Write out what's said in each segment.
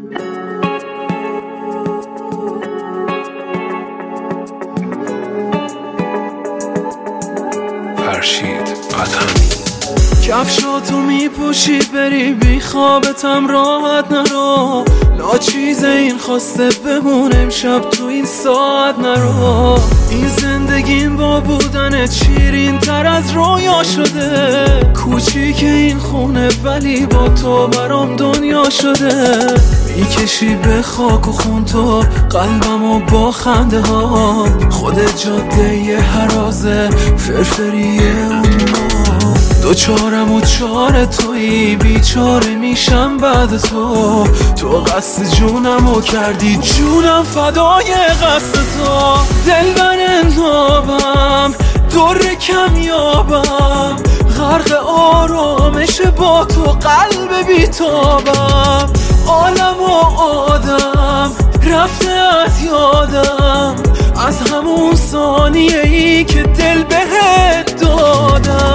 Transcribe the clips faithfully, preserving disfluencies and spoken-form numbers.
فرشید قدمی کفشاتو میپوشی بری بی خوابتم راحت نرو، لا چیز این خواسته بمون امشب تو این ساعت نرو. این زندگیم با بودنت شیرین تر از رویا شده، کوچیک این خونه ولی با تو برام دنیا شده. میکشی به خاک و خون تو قلبمو با خنده ها، خودت جاده یه هرازه فرفریه اون دوچارم و چار تویی، بیچاره میشم بعد تو. تو قصد جونمو کردی جونم فدای قصد تو. دلبر نابم در کمیابم، غرق آرامش با تو قلب بیتابم. عالم و آدم رفته از یادم، از همون ثانیه ای که دل بهت دادم.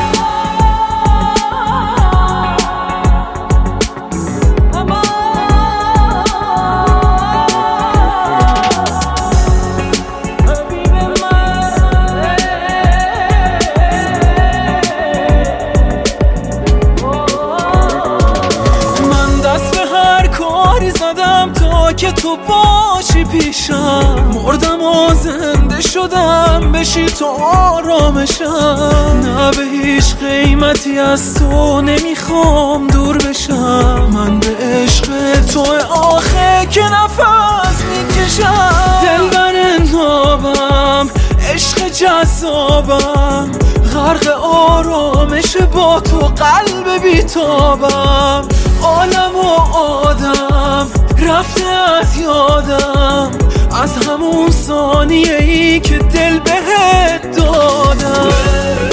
تا که تو باشی پیشم، مردم و زنده شدم بشی تو آرامشم. نه به هیچ قیمتی از تو نمیخوام دور بشم، من به عشق تو آخه که نفس میکشم. دلبر نابم عشق جذابم، غرق آرامش با تو قلب بیتابم. عالم و آدم رفته از یادم، از همون ثانیه ای که دل بهت دادم.